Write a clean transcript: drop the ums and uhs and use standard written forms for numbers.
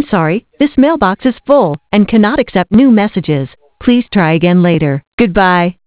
sorry, this mailbox is full and cannot accept new messages. Please try again later. Goodbye.